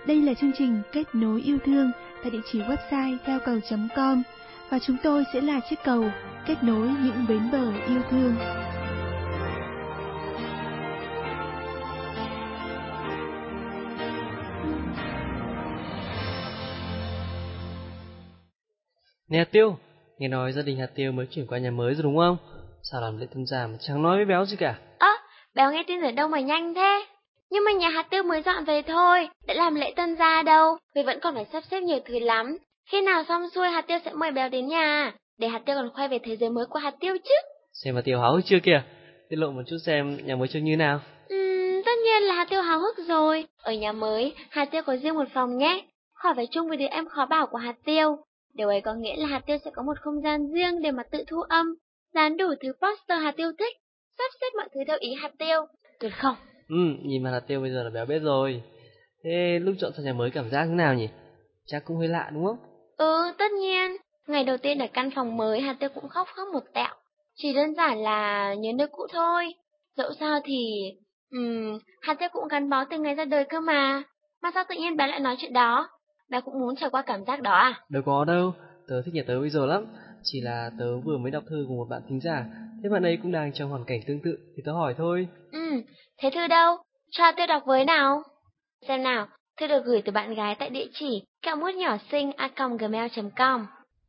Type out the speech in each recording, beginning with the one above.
Đây là chương trình Kết nối yêu thương tại địa chỉ website theo cầu.com và chúng tôi sẽ là chiếc cầu kết nối những bến bờ yêu thương. Nè Hạt Tiêu, nghe nói gia đình Hạt Tiêu mới chuyển qua nhà mới rồi đúng không? Sao làm lễ tân gia mà chẳng nói với Béo gì cả? Béo nghe tin ở đâu mà nhanh thế? Nhưng mà nhà Hạt Tiêu mới dọn về thôi, đã làm lễ tân gia đâu, vì vẫn còn phải sắp xếp nhiều thứ lắm. Khi nào xong xuôi Hạt Tiêu sẽ mời Béo đến nhà, để Hạt Tiêu còn khoe về thế giới mới của Hạt Tiêu chứ. Xem Hạt Tiêu háo hức chưa kìa, tiết lộ một chút xem nhà mới trông như nào. Tất nhiên là Hạt Tiêu háo hức rồi. Ở nhà mới, Hạt Tiêu có riêng một phòng nhé, khỏi phải chung với đứa em khó bảo của Hạt Tiêu. Điều ấy có nghĩa là Hạt Tiêu sẽ có một không gian riêng để mà tự thu âm, dán đủ thứ poster Hạt Tiêu thích, sắp xếp mọi thứ theo ý Hạt Tiêu. Tuyệt không? Nhìn mà Hạt Tiêu bây giờ là Béo biết rồi. Thế lúc chọn sang nhà mới cảm giác thế nào nhỉ? Chắc cũng hơi lạ đúng không? Tất nhiên. Ngày đầu tiên ở căn phòng mới Hạt Tiêu cũng khóc một tẹo. Chỉ đơn giản là nhớ nơi cũ thôi. Dẫu sao thì... Hạt Tiêu cũng gắn bó từ ngày ra đời cơ mà. Mà sao tự nhiên bé lại nói chuyện đó? Bé cũng muốn trải qua cảm giác đó à? Đâu có đâu, tớ thích nhà tớ bây giờ lắm. Chỉ là tớ vừa mới đọc thư của một bạn thính giả, thế bạn ấy cũng đang trong hoàn cảnh tương tự thì tớ hỏi thôi. Thế thư đâu? Cho Hạt Tiêu đọc với nào. Xem nào, thư được gửi từ bạn gái tại địa chỉ kẹomút.nhỏ sinh@gmail.com.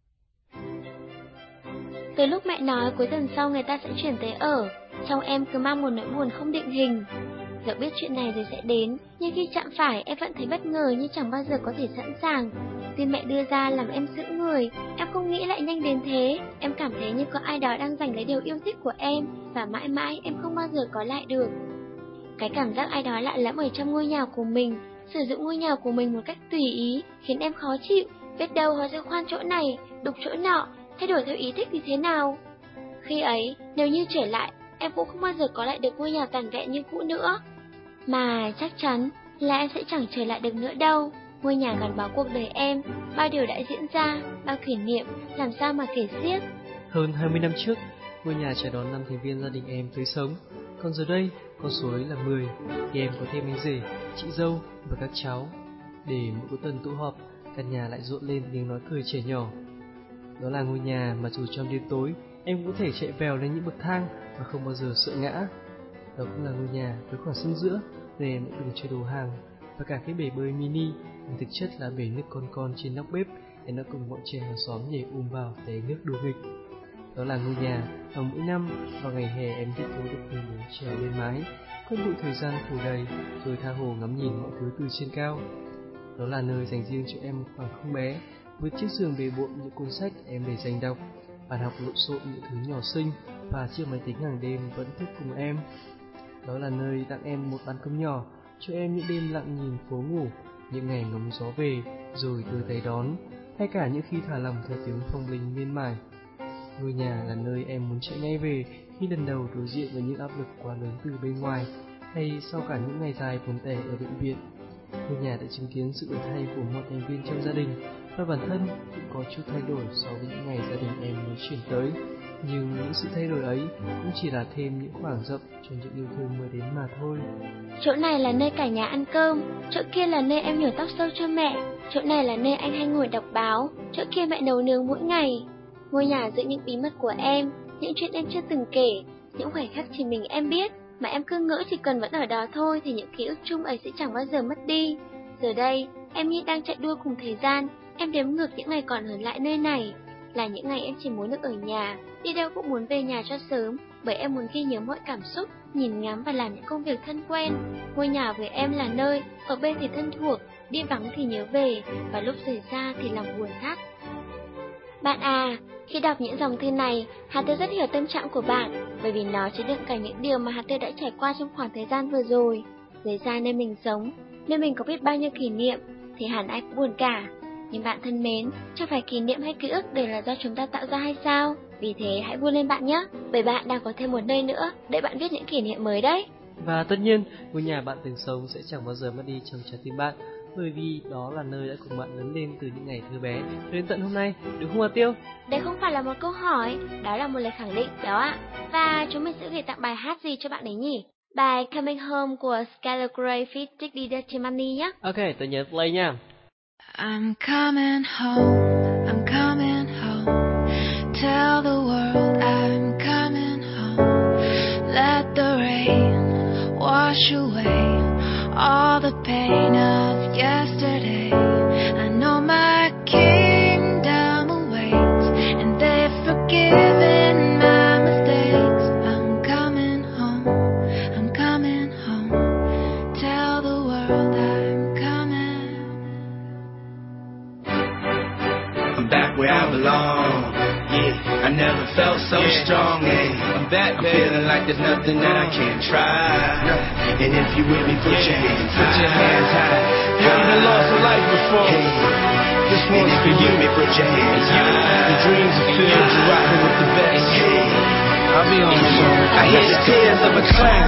Từ lúc mẹ nói cuối tuần sau người ta sẽ chuyển tới ở, trong em cứ mang một nỗi buồn không định hình. Dẫu biết chuyện này rồi sẽ đến, nhưng khi chạm phải em vẫn thấy bất ngờ như chẳng bao giờ có thể sẵn sàng. Tin mẹ đưa ra làm em sững người, em không nghĩ lại nhanh đến thế. Em cảm thấy như có ai đó đang giành lấy điều yêu thích của em, và mãi mãi em không bao giờ có lại được. Cái cảm giác ai đó lạ lẫm ở trong ngôi nhà của mình, sử dụng ngôi nhà của mình một cách tùy ý, khiến em khó chịu. Biết đâu họ sẽ khoan chỗ này, đục chỗ nọ, thay đổi theo ý thích thì thế nào? Khi ấy, nếu như trở lại, em cũng không bao giờ có lại được ngôi nhà toàn vẹn như cũ nữa. Mà chắc chắn là em sẽ chẳng trở lại được nữa đâu. Ngôi nhà gắn bó cuộc đời em, bao điều đã diễn ra, bao kỷ niệm, làm sao mà kể xiết. Hơn 20 năm trước, ngôi nhà chào đón 5 thành viên gia đình em tới sống. Còn giờ đây, con số ấy là 10, thì em có thêm anh rể, chị dâu và các cháu. Để mỗi cuối tuần tụ họp, căn nhà lại rộn lên tiếng nói cười trẻ nhỏ. Đó là ngôi nhà mà dù trong đêm tối, em cũng có thể chạy vèo lên những bậc thang mà không bao giờ sợ ngã. Đó cũng là ngôi nhà với khoảng sân giữa, để em đừng chơi đồ hàng, và cả cái bể bơi mini, nhưng thực chất là bể nước con trên nóc bếp, em đã cùng mọi trẻ hàng xóm nhảy vào té nước đùa nghịch. Đó là ngôi nhà mà mỗi năm vào ngày hè em thích thú được cùng bố trèo lên mái, quét bụi thời gian phủ đầy, rồi tha hồ ngắm nhìn mọi thứ từ trên cao. Đó là nơi dành riêng cho em một khoảng không bé, với chiếc giường bề bộn những cuốn sách em để dành đọc, bàn học lộn xộn những thứ nhỏ xinh, và chiếc máy tính hàng đêm vẫn thức cùng em. Đó là nơi tặng em một ban công nhỏ, cho em những đêm lặng nhìn phố ngủ, những ngày ngóng gió về rồi đưa tay đón, hay cả những khi thả lỏng theo tiếng phong linh miên mải. Ngôi nhà là nơi em muốn chạy ngay về khi lần đầu đối diện với những áp lực quá lớn từ bên ngoài, hay sau cả những ngày dài buồn tẻ ở bệnh viện. Ngôi nhà đã chứng kiến sự đổi thay của mọi thành viên trong gia đình, và bản thân cũng có chút thay đổi so với những ngày gia đình em mới chuyển tới. Nhưng những sự thay đổi ấy cũng chỉ là thêm những khoảng rộng cho những yêu thương mới đến mà thôi. Chỗ này là nơi cả nhà ăn cơm, chỗ kia là nơi em nhổ tóc sâu cho mẹ, chỗ này là nơi anh hay ngồi đọc báo, chỗ kia mẹ nấu nướng mỗi ngày. Ngôi nhà giữ những bí mật của em, những chuyện em chưa từng kể, những khoảnh khắc chỉ mình em biết, mà em cứ ngỡ chỉ cần vẫn ở đó thôi thì những ký ức chung ấy sẽ chẳng bao giờ mất đi. Giờ đây, em như đang chạy đua cùng thời gian, em đếm ngược những ngày còn ở lại nơi này. Là những ngày em chỉ muốn được ở nhà, đi đâu cũng muốn về nhà cho sớm, bởi em muốn ghi nhớ mọi cảm xúc, nhìn ngắm và làm những công việc thân quen. Ngôi nhà với em là nơi, ở bên thì thân thuộc, đi vắng thì nhớ về, và lúc rời xa thì lòng buồn thắt. Bạn à, khi đọc những dòng thư này, Hạt Tiêu rất hiểu tâm trạng của bạn, bởi vì nó chứa đựng cả những điều mà Hạt Tiêu đã trải qua trong khoảng thời gian vừa rồi. Rời xa nơi mình sống, nơi mình có biết bao nhiêu kỷ niệm, thì hẳn ai cũng buồn cả. Nhưng bạn thân mến, chẳng phải kỷ niệm hay ký ức đều là do chúng ta tạo ra hay sao? Vì thế hãy vui lên bạn nhé, bởi bạn đang có thêm một nơi nữa để bạn viết những kỷ niệm mới đấy. Và tất nhiên, ngôi nhà bạn từng sống sẽ chẳng bao giờ mất đi trong trái tim bạn, bởi vì đó là nơi đã cùng bạn lớn lên từ những ngày thơ bé cho đến tận hôm nay, đúng không Hạt Tiêu? Đây không phải là một câu hỏi, đó là một lời khẳng định đó ạ. Và chúng mình sẽ gửi tặng bài hát gì cho bạn đấy nhỉ? bài Coming Home của Skylar Grey feat. Diddy Dirty Money nhé. Ok, tôi nhớ play nha. I'm coming home, I'm coming home. Tell the world I'm coming home. Let the rain wash away all the pain of yesterday. I know my kingdom awaits, and they've forgiven my mistakes. I'm coming home, I'm coming home. Tell the world I'm coming. I'm back where I belong. Yeah, I never felt so strong. Yeah, I'm back, baby. I'm feeling like there's nothing that I can't try. And if you with me, put your hands high. Put your hands high. You ain't lost a life before. Hey, this one's for you. Put your hands high. The dreams are filled. You're rocking with the best. Hey, I'll be on the song. I hear the tears of a clown.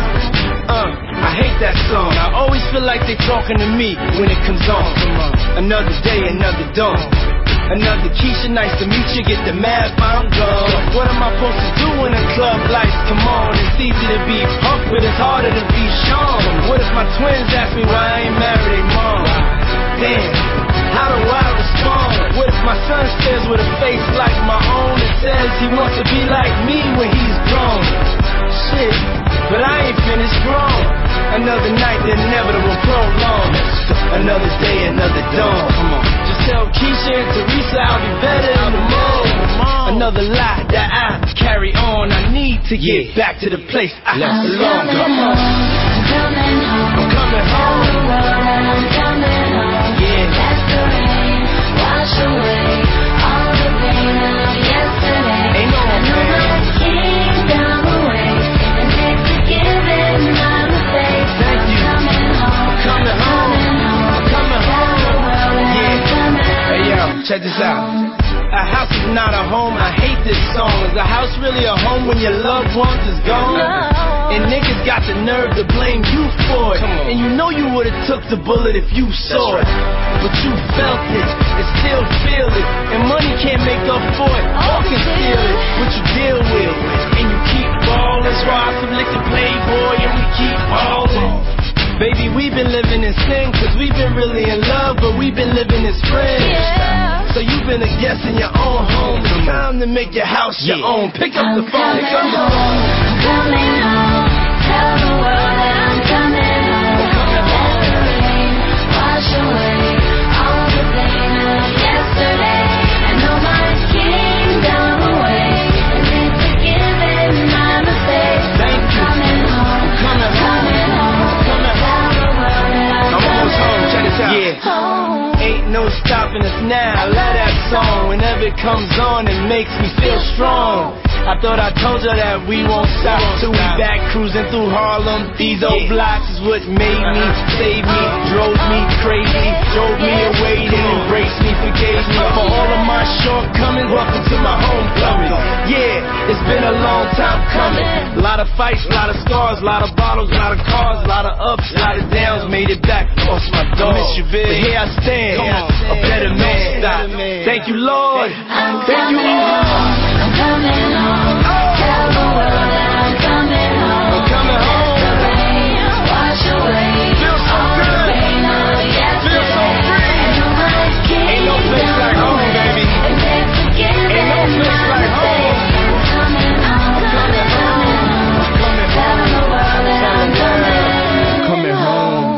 I hate that song. I always feel like they're talking to me when it comes on. Another day, another dawn. Another Keisha, nice to meet you. Get the map, I'm gone. What am I supposed to do when the club lights come on? It's easy to be Puff, but it's harder to be Sean. What if my twins ask me why I ain't married their mom? Damn, how do I respond? What if my son stares with a face like my own and says he wants to be like me when he's grown? Shit, but I ain't finished grown. Another night, the inevitable prolong. Another day, another dawn. Come on, just tell Keisha and Teresa I'll be better in the morning. Another lie that I carry on. I need to get back to the place I belong. Come on, I'm coming home. I'm coming home. Tell the world that I'm coming home. Yeah, let the rain wash away all the pain of yesterday. Ain't no I know my kingdom awaits, and they've forgiven my mistakes. Thank you. I'm coming home. I'm coming home. I'm coming home. Yeah. Hey yo, check this out. A house is not a home, I hate this song. Is a house really a home when your loved ones is gone? No. And niggas got the nerve to blame you for it. And you know you would've took the bullet if you saw it. But you felt it and still feel it. And money can't make up for it or conceal it. What you deal with, and you keep ballin'. Rob some liquor, Playboy, and we keep ballin'. Baby, we've been living in sin, cause we've been really in love, but we've been living as friends. Yeah. So you've been a guest in your own home. It's time to make your house your own. Pick up the phone. Pick up the phone. I'm coming home. Tell the world that I'm coming home. Let the rain wash away all the pain of yesterday. I know my kingdom awaits, and they've forgiven my mistakes. Thank you. I'm coming home. I'm coming home. I'm almost home, check this out. Yeah, ain't no stopping us now. I love that song. Whenever it comes on, it makes me feel strong. I thought I told you that we won't stop till we back cruising through Harlem. These old blocks is what made me, saved me, drove me crazy, drove me away, then embraced me, forgave me for all of my shortcomings. Welcome to my homecoming. Yeah, it's been a long time coming. A lot of fights, a lot of scars, a lot of bottles, a lot of cars, a lot of ups, a lot of downs. Made it back, lost my dog. I miss you, big. But here I stand, a better man. Stop. Thank you, Lord. Thank you, Lord. I'm coming home. Tell the world that I'm coming home. I'm coming home. Let the rain wash away all the pain of yesterday. Feel so free. And no my ain't no place like home, baby. And they've forgiven my mistakes. I'm coming home. I'm coming home. I'm coming home. Tell the world that I'm coming home.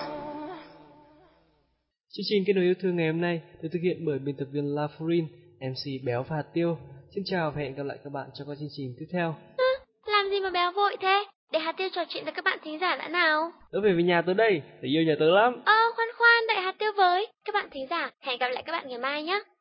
Chương trình Kết nối yêu thương ngày hôm nay được thực hiện bởi biên tập viên La Furin, MC Béo và Hạt Tiêu. Xin chào và hẹn gặp lại các bạn trong các chương trình tiếp theo. Làm gì mà Béo vội thế? Để Hạt Tiêu trò chuyện với các bạn thính giả đã nào. Tớ về nhà tớ đây, tớ yêu nhà tớ lắm. Khoan khoan, đợi Hạt Tiêu với. Các bạn thính giả, hẹn gặp lại các bạn ngày mai nhé.